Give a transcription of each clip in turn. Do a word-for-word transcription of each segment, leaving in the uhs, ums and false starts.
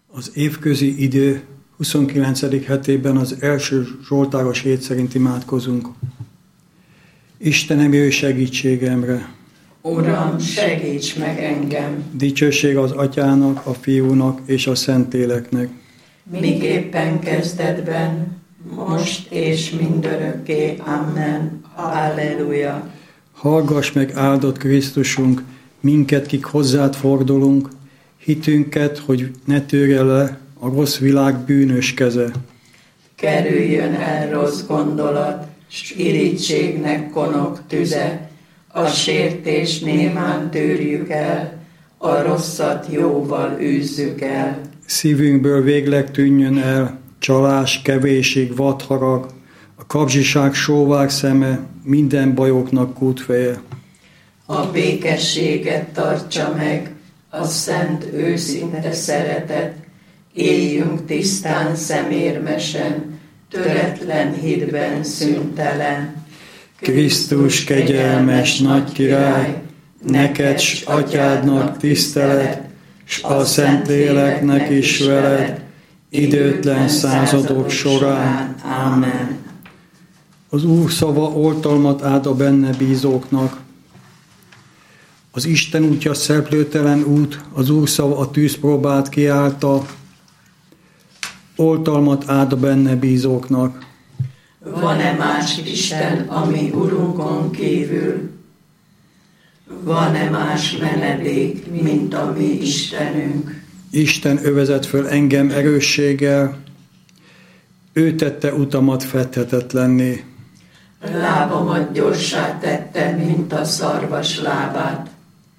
Az évközi idő huszonkilencedik hetében az első zsoltáros hét szerint imádkozunk. Istenem, jöjj segítségemre! Uram, segíts meg engem! Dicsőség az Atyának, a Fiúnak és a Szentléleknek. Miképpen kezdetben, most és mindörökké. Amen. Halleluja! Hallgass meg, áldott Krisztusunk, minket, kik hozzád fordulunk, hitünket, hogy ne törje le a rossz világ bűnös keze. Kerüljön el rossz gondolat, s irítségnek konok tüze, a sértés némán tűrjük el, a rosszat jóval űzzük el. Szívünkből végleg tűnjön el csalás, kevésség, vadharag, a kapzsiság sóvár szeme, minden bajoknak kútfeje. A békességet tartsa meg, a szent őszinte szeretet, éljünk tisztán szemérmesen, töretlen hitben szüntelen. Krisztus kegyelmes nagy király, neked s Atyádnak tisztelet, s a Szentléleknek is veled, időtlen századok során. Amen. Az Úr szava oltalmat ad a benne bízóknak. Az Isten útja szereplőtelen út, az Úr szava a tűzpróbát kiállta, oltalmat ad a benne bízóknak. Van-e más Isten, ami Urunkon kívül? Van-e más menedék, mint a mi Istenünk? Isten övezett föl engem erősséggel, ő tette utamat fethetetlenné. Lábamat gyorsá tette, mint a szarvas lábát.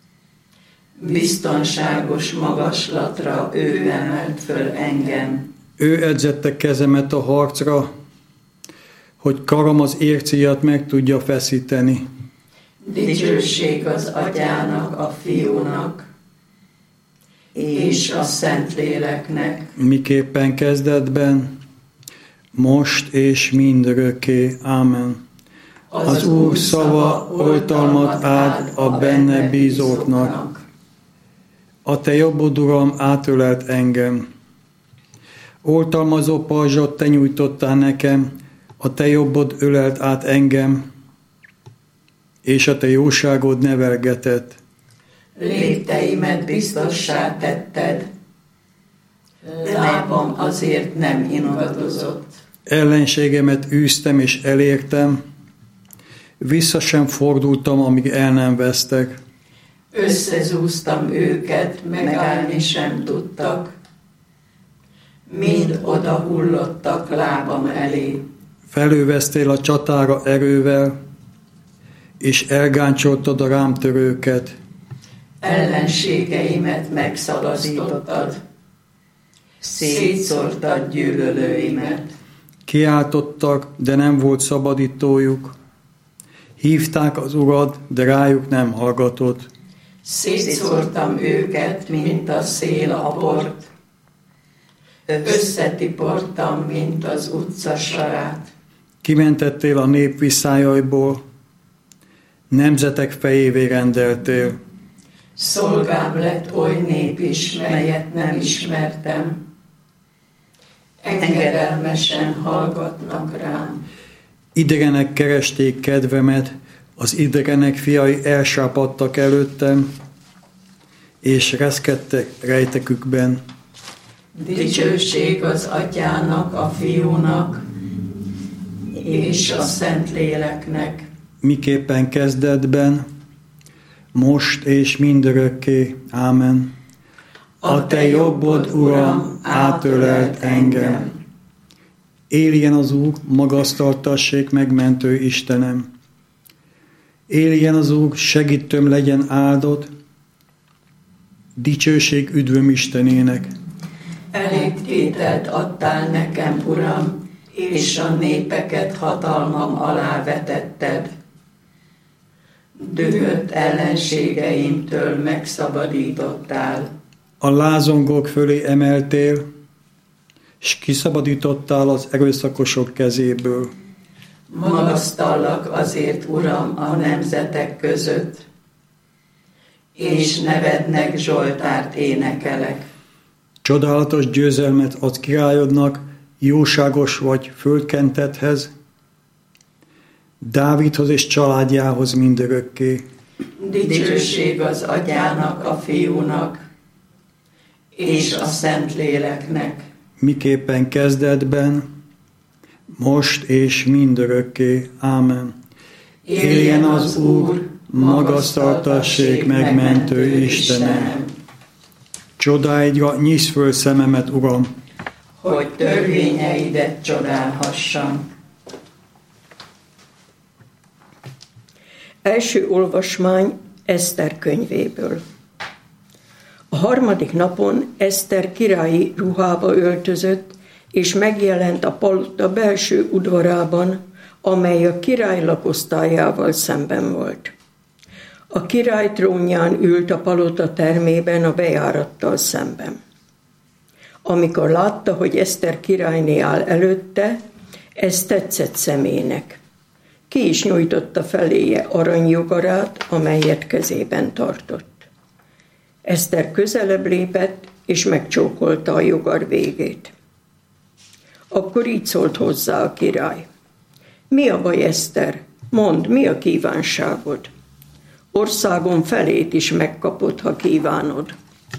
Biztonságos magaslatra ő emelt föl engem. Ő edzette kezemet a harcra, hogy karom az ércéjat meg tudja feszíteni. Dicsőség az Atyának, a Fiúnak és a Szentléleknek. Miképpen kezdetben, most és mindörökké. Amen. Az, az Úr szava oltalmat ad a benne bízóknak. A te jobbod, Uram, átölelt engem. Oltalmazó pajzsot te nyújtottál nekem, a te jobbod ölelt át engem, és a te jóságod nevelgetett. Lépteimet biztossá tetted, lábam azért nem ingadozott. Ellenségemet űztem és elértem, vissza sem fordultam, amíg el nem vesztek. Összezúztam őket, megállni sem tudtak, mind oda hullottak lábam elé. Felőveztél a csatára erővel, és elgáncsoltad a rám törőket. Ellenségeimet megszabadítottad, szétszórtad gyűlölőimet. Kiáltottak, de nem volt szabadítójuk. Hívták az Urat, de rájuk nem hallgatott. Szétszórtam őket, mint a szél a port. Összetiportam, mint az utca sarát. Kimentettél a nép visszájaiból, nemzetek fejévé rendeltél. Szolgám lett oly nép is, melyet nem ismertem. Engedelmesen hallgatnak rám. Idegenek keresték kedvemet, az idegenek fiai elsápadtak előttem, és reszkedtek rejtekükben. Dicsőség az Atyának, a Fiúnak és a Szentléleknek. Miképpen kezdetben, most és mindörökké. Ámen. A te jobbod, Uram, átölelt engem. Éljen az Úr, magasztaltassék megmentő Istenem. Éljen az Úr, segítőm legyen áldott, dicsőség üdvöm Istenének. Elég tételt adtál nekem, Uram, és a népeket hatalmam alá vetetted. Dühött ellenségeimtől megszabadítottál. A lázongók fölé emeltél, s kiszabadítottál az erőszakosok kezéből. Magasztallak azért, Uram, a nemzetek között, és nevednek Zsoltárt énekelek. Csodálatos győzelmet ad királyodnak, jóságos vagy földkentethez, Dávidhoz és családjához mindörökké. Dicsőség az Atyának, a Fiúnak, és a Szentléleknek. Miképpen kezdetben, most és mindörökké. Ámen. Éljen az Úr, magasztaltassék megmentő Istenem. Csodáidra nyisz föl szememet, Uram, hogy törvényeidet csodálhassam. Első olvasmány Eszter könyvéből. A harmadik napon Eszter királyi ruhába öltözött, és megjelent a palota belső udvarában, amely a király lakosztályával szemben volt. A király trónján ült a palota termében a bejárattal szemben. Amikor látta, hogy Eszter királyné áll előtte, ez tetszett szemének. Ki is nyújtotta feléje aranyjogarát, amelyet kezében tartott. Eszter közelebb lépett, és megcsókolta a jogar végét. Akkor így szólt hozzá a király. Mi a baj, Eszter? Mondd, mi a kívánságod? Országom felét is megkapod, ha kívánod.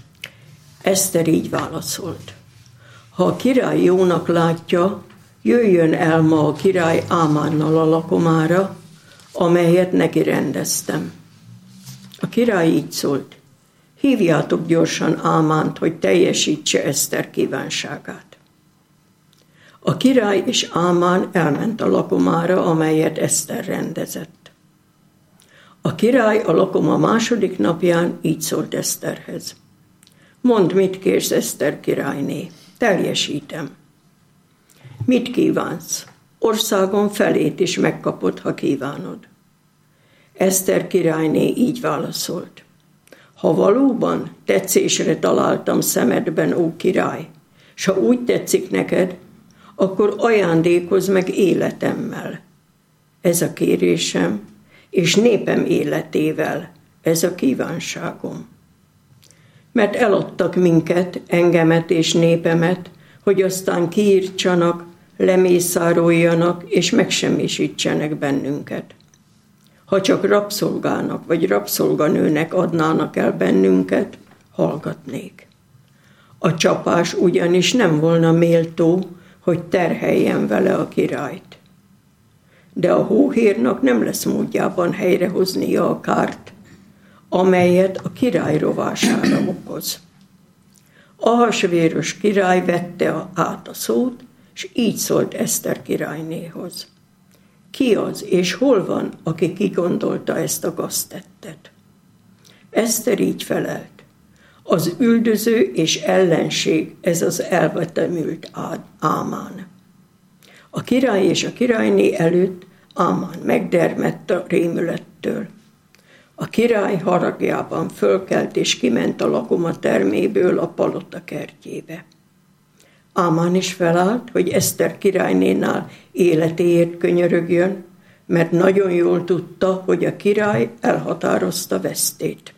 Eszter így válaszolt. Ha a király jónak látja, jöjjön el ma a király Ámánnal a lakomára, amelyet neki rendeztem. A király így szólt. Hívjátok gyorsan Ámánt, hogy teljesítse Eszter kívánságát. A király és Ámán elment a lakomára, amelyet Eszter rendezett. A király a lakoma második napján így szólt Eszterhez. Mondd, mit kérsz, Eszter királyné, teljesítem. Mit kívánsz? Országom felét is megkapod, ha kívánod. Eszter királyné így válaszolt. Ha valóban tetszésre találtam szemedben, ó király, s ha úgy tetszik neked, akkor ajándékozz meg életemmel. Ez a kérésem, és népem életével, ez a kívánságom. Mert eladtak minket, engemet és népemet, hogy aztán kiírtsanak, lemészároljanak és megsemmisítsenek bennünket. Ha csak rabszolgának vagy rabszolganőnek adnának el bennünket, hallgatnék. A csapás ugyanis nem volna méltó, hogy terheljen vele a királyt. De a hóhérnak nem lesz módjában helyrehoznia a kárt, amelyet a király rovására okoz. Ahasvéros király vette át a szót, és így szólt Eszter királynéhoz. Ki az, és hol van, aki kigondolta ezt a gaztettet? Eszter így felelt. Az üldöző és ellenség, ez az elvetemült Ámán. A király és a királyné előtt Ámán megdermedt a rémülettől. A király haragjában fölkelt és kiment a lakoma terméből a palota kertjébe. Ámán is felállt, hogy Eszter királynénál életéért könyörögjön, mert nagyon jól tudta, hogy a király elhatározta vesztét.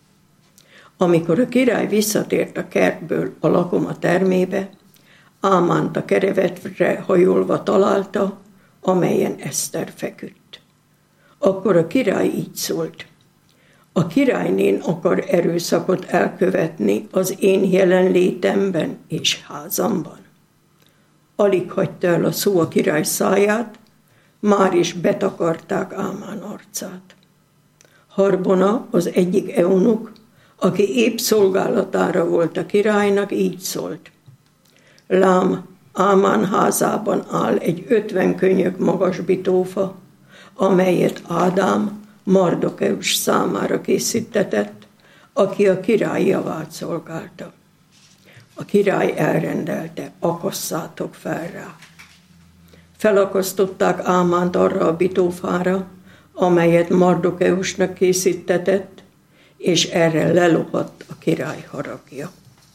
Amikor a király visszatért a kertből a lakoma termébe, Ámánt a kerevetre hajolva találta, amelyen Eszter feküdt. Akkor a király így szólt. A királynén akar erőszakot elkövetni az én jelenlétemben és házamban. Alig hagyta el a szó a király száját, már is betakarták Ámán arcát. Harbona, az egyik eunuk, aki épp szolgálatára volt a királynak, így szólt. Lám, Ámán házában áll egy ötven könyök magas bitófa, amelyet Ádám Mardokeus számára készítetett, aki a király javát szolgálta. A király elrendelte, akasszátok fel rá. Felakasztották Ámánt arra a bitófára, amelyet Mardokeusnak készítetett, és erre lelohadt a király haragja.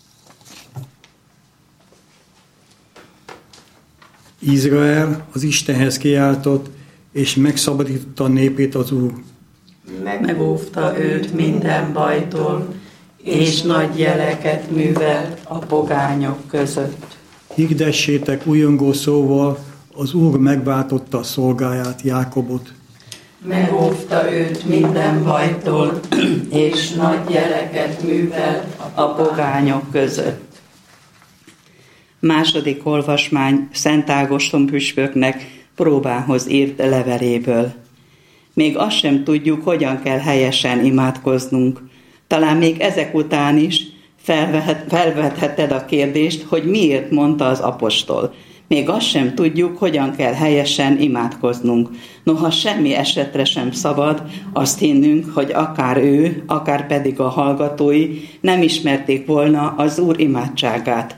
Izrael az Istenhez kiáltott, és megszabadította a népét az Úr. Megóvta őt minden bajtól, és nagy jeleket művelt a pogányok között. Hirdessétek újongó szóval, az Úr megváltotta a szolgáját, Jákobot. Megóvta őt minden bajtól, és nagy jeleket művelt a pogányok között. Második olvasmány Szent Ágoston püspöknek Próbához írt leveléből. Még azt sem tudjuk, hogyan kell helyesen imádkoznunk. Talán még ezek után is felvehet, felvetheted a kérdést, hogy miért mondta az apostol. Még azt sem tudjuk, hogyan kell helyesen imádkoznunk. Noha semmi esetre sem szabad azt hinnünk, hogy akár ő, akár pedig a hallgatói nem ismerték volna az Úr imádságát.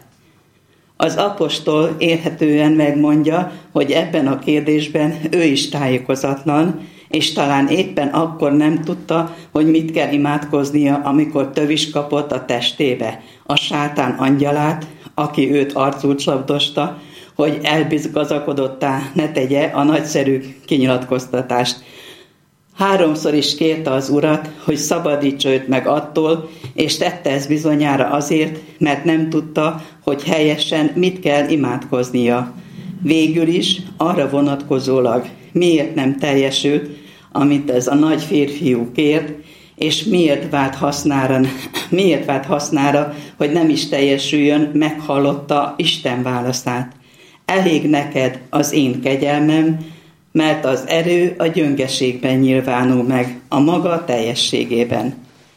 Az apostol érthetően megmondja, hogy ebben a kérdésben ő is tájékozatlan, és talán éppen akkor nem tudta, hogy mit kell imádkoznia, amikor tövis kapott a testébe, a sátán angyalát, aki őt arcul csapdosta, hogy elbizgazakodottá ne tegye a nagyszerű kinyilatkoztatást. Háromszor is kérte az Urat, hogy szabadítsa őt meg attól, és tette ezt bizonyára azért, mert nem tudta, hogy helyesen mit kell imádkoznia. Végül is arra vonatkozólag miért nem teljesült, amit ez a nagy férfiú kért, és miért vált hasznára, miért vált hasznára, hogy nem is teljesüljön, meghallotta Isten válaszát. Elég neked az én kegyelmem, mert az erő a gyöngeségben nyilvánul meg, a maga teljességében.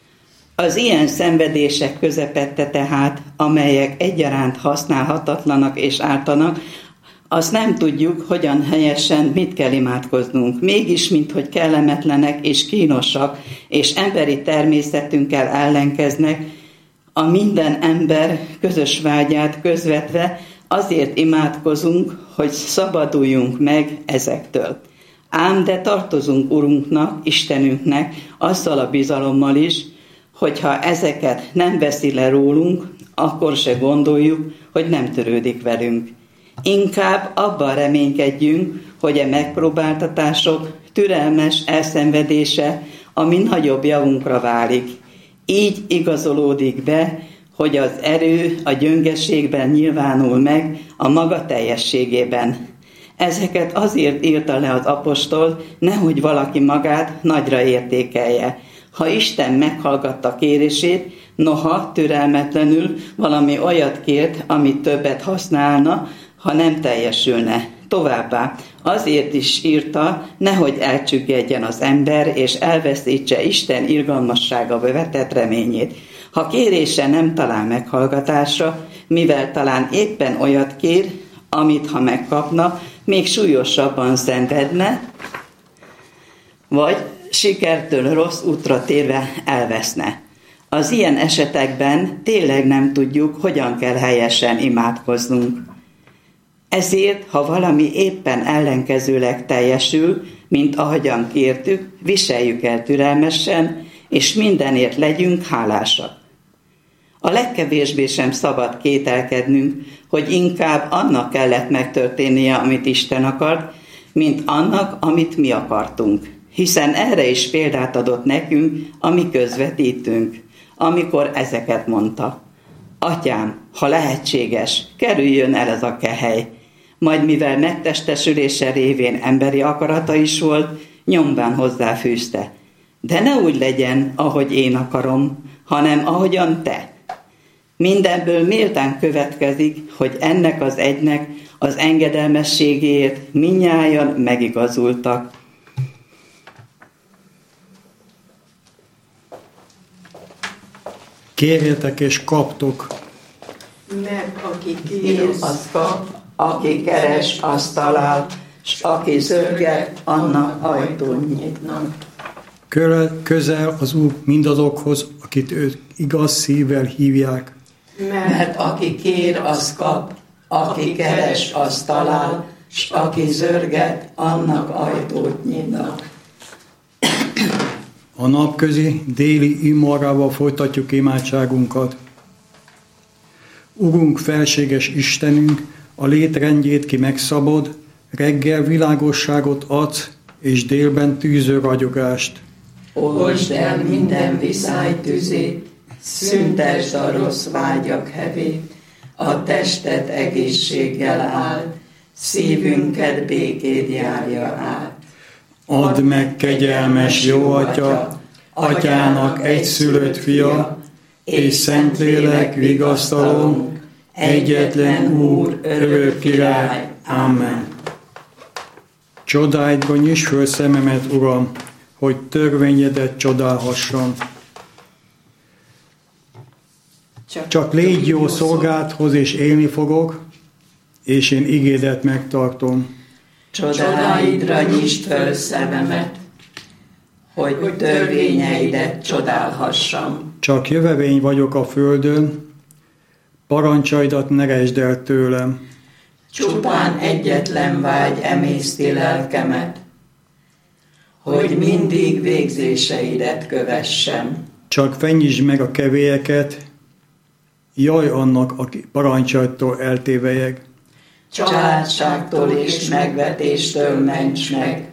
Az ilyen szenvedések közepette tehát, amelyek egyaránt használhatatlanak és ártanak, azt nem tudjuk, hogyan helyesen mit kell imádkoznunk. Mégis, minthogy kellemetlenek és kínosak, és emberi természetünkkel ellenkeznek, a minden ember közös vágyát közvetve azért imádkozunk, hogy szabaduljunk meg ezektől. Ám de tartozunk Urunknak, Istenünknek azzal a bizalommal is, hogyha ezeket nem veszi le rólunk, akkor se gondoljuk, hogy nem törődik velünk. Inkább abban reménykedjünk, hogy a megpróbáltatások türelmes elszenvedése a mi nagyobb javunkra válik. Így igazolódik be, hogy az erő a gyöngeségben nyilvánul meg a maga teljességében. Ezeket azért írta le az apostol, nehogy valaki magát nagyra értékelje. Ha Isten meghallgatta kérését, noha türelmetlenül valami olyat kért, amit többet használna, ha nem teljesülne. Továbbá azért is írta, nehogy elcsüggedjen az ember, és elveszítse Isten irgalmassága vetett reményét. Ha kérése nem talál meghallgatásra, mivel talán éppen olyat kér, amit ha megkapna, még súlyosabban szenvedne, vagy sikertől rossz útra térve elveszne. Az ilyen esetekben tényleg nem tudjuk, hogyan kell helyesen imádkoznunk. Ezért, ha valami éppen ellenkezőleg teljesül, mint ahogyan kértük, viseljük el türelmesen, és mindenért legyünk hálásak. A legkevésbé sem szabad kételkednünk, hogy inkább annak kellett megtörténnie, amit Isten akart, mint annak, amit mi akartunk. Hiszen erre is példát adott nekünk, ami közvetítünk, amikor ezeket mondta. Atyám, ha lehetséges, kerüljön el ez a kehely. Majd mivel megtestesülése révén emberi akarata is volt, nyomván hozzáfűzte. De ne úgy legyen, ahogy én akarom, hanem ahogyan te. Mindenből méltán következik, hogy ennek az egynek az engedelmességéért mindnyájan megigazultak. Kérjetek és kaptok. Mert aki kér, az kap, aki keres, azt talál, s aki zörget, annak ajtón nyitnak. Közel az Úr mindazokhoz, akit őt igaz szívvel hívják. Mert aki kér, az kap, aki keres, az talál, s aki zörget, annak ajtót nyitnak. A napközi déli imorával folytatjuk imádságunkat. Urunk, felséges Istenünk, a létrendjét ki megszabad, reggel világosságot adsz, és délben tűző ragyogást. Olvasd el minden viszály tüzét, szüntesd a rossz vágyak hevét, a testet egészséggel áld, szívünket békéd járja át. Add meg, kegyelmes jó Atya, Atyának egyszülött fia, és Szentlélek vigasztalunk, egyetlen Úr, örök király. Amen. Csodáidba nyisd föl szememet, Uram, hogy törvényedet csodálhassam. Csak légy jó szolgádhoz, és élni fogok, és én igédet megtartom. Csodáidra nyisd föl szememet, hogy törvényeidet csodálhassam. Csak jövevény vagyok a földön, parancsaidat ne resd el tőlem. Csupán egyetlen vágy emészti lelkemet, hogy mindig végzéseidet kövessem. Csak fenyítsd meg a kevélyeket, jaj annak, aki parancsaitól eltévelyeg. Családságtól és megvetéstől ments meg,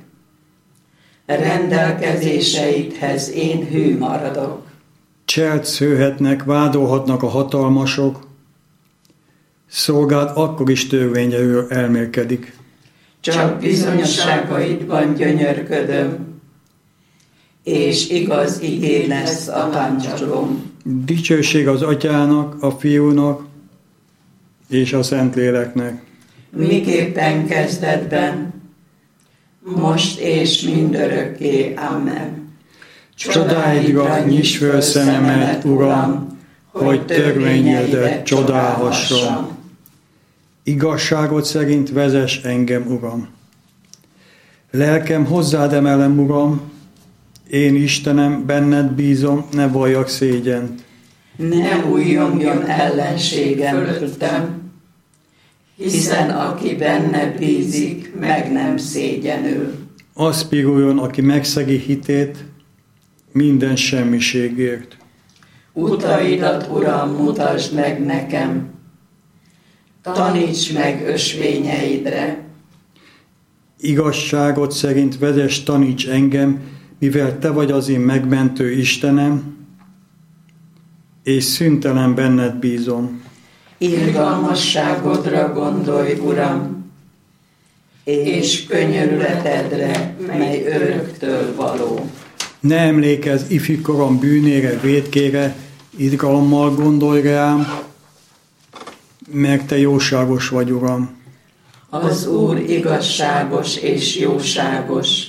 rendelkezéseidhez én hű maradok. Cselt szőhetnek, vádolhatnak a hatalmasok, szolgád akkor is törvényről elmélkedik. Csak bizonyosságaidban gyönyörködöm, és igaz igény lesz a tancsolom. Dicsőség az Atyának, a Fiúnak és a Szentléleknek. Miképpen kezdetben, most és mindörökké. Amen. Csodáidra nyisd föl szememet, Uram, hogy törvényedet csodálhassam. Igazságot szerint vezess engem, Uram. Lelkem hozzád emelem, Uram, én Istenem, benned bízom, ne valljak szégyent. Ne újjongjon ellenségem fölöttem, hiszen aki benne bízik, meg nem szégyenül. Az piruljon, aki megszegi hitét minden semmiségért. Utaidat, Uram, mutasd meg nekem, taníts meg ösvényeidre. Igazságot szerint vezess, taníts engem, mivel te vagy az én megmentő Istenem, és szüntelen benned bízom. Irgalmasságodra gondolj, Uram, és könyörületedre, mely öröktől való. Ne emlékezz ifjúkorom bűnére, vétkére, irgalommal gondolj rám, mert te jóságos vagy, Uram. Az Úr igazságos és jóságos,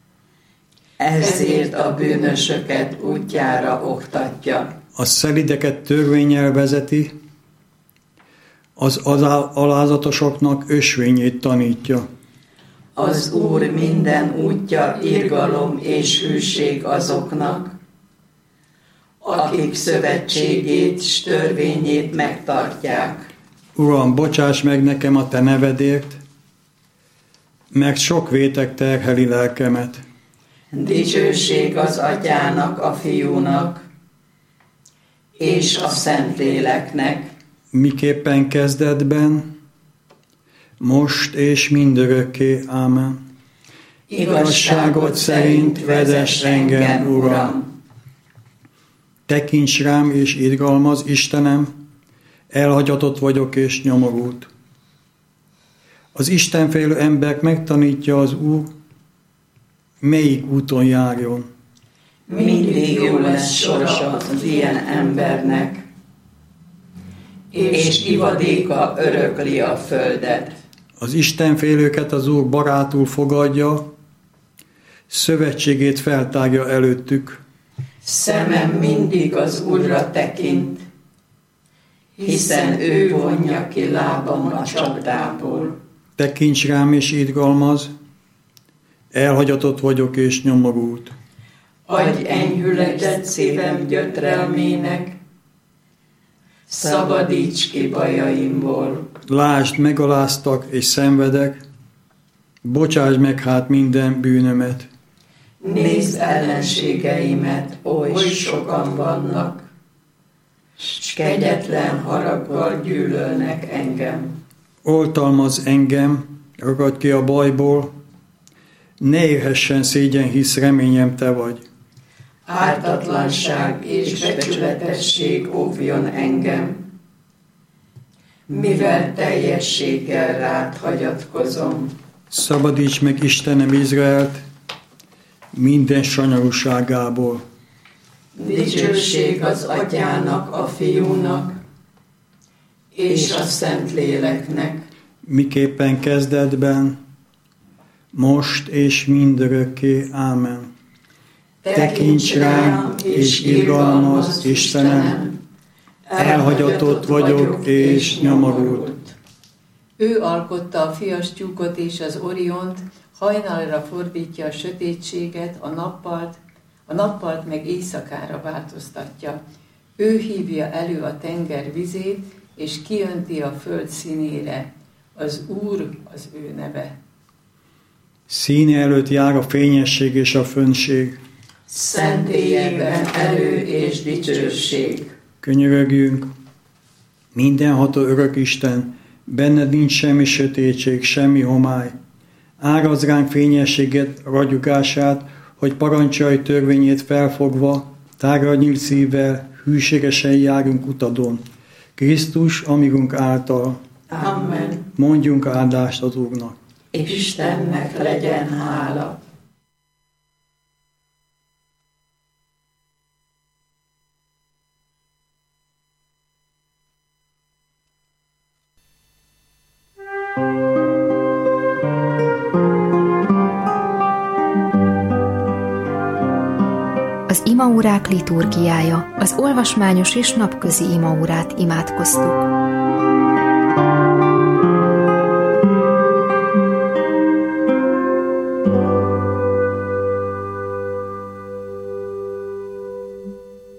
ezért a bűnösöket útjára oktatja. A szelideket törvénnyel vezeti, az alázatosoknak ösvényét tanítja. Az Úr minden útja irgalom és hűség azoknak, akik szövetségét s törvényét megtartják. Uram, bocsáss meg nekem a te nevedért, mert sok vétek terheli lelkemet. Dicsőség az Atyának, a Fiúnak és a Szentléleknek. Miképpen kezdetben, most és mindörökké. Ámen. Igazságot szerint vezess engem, Uram. Tekints rám és irgalmaz, Istenem, elhagyatott vagyok és nyomorult. Az istenfélő ember megtanítja az Úr, melyik úton járjon. Mindig jó lesz sorsa az ilyen embernek, és ivadéka örökli a földet. Az istenfélőket az Úr barátul fogadja, szövetségét feltárja előttük. Szemem mindig az Úrra tekint, hiszen ő vonja ki lábam a csapdából. Tekints rám és irgalmaz, elhagyatott vagyok és nyomorult. Adj enyhületet szívem gyötrelmének, szabadíts ki bajaimból. Lásd, megaláztak és szenvedek, bocsáss meg hát minden bűnömet. Nézd ellenségeimet, oly sokan vannak, s kegyetlen haraggal gyűlölnek engem. Oltalmaz engem, ragadj ki a bajból, ne érhessen szégyen, hisz reményem te vagy. ártatlanság és becsületesség óvjon engem, mivel teljességgel rád hagyatkozom. Szabadíts meg, Istenem, Izraelt minden sanyarúságából. Dicsőség az Atyának, a Fiúnak és a Szentléleknek, miképpen kezdetben, most és mindörökké. Ámen. Tekints rám és irgalmazz, Istenem, elhagyatott vagyok és nyomorult. Ő alkotta a fiastyúkot és az Oriont, hajnalra fordítja a sötétséget, a nappalt, a nappalt meg éjszakára változtatja. Ő hívja elő a tenger vizét, és kiönti a föld színére. Az Úr az ő neve. Színe előtt jár a fényesség és a fönnség. Szentélyekben erő és dicsőség. Könyörögjünk, mindenható örök Isten, benned nincs semmi sötétség, semmi homály. Árazd ránk fényességet, ragyogását, hogy parancsolj törvényét felfogva, tágra nyílt szívvel, hűségesen járunk utadon. Krisztus, amigunk által. Amen. Mondjunk áldást az Úrnak. Istennek legyen hála. Az imaórák liturgiája, az olvasmányos és napközi imaórát imádkoztuk.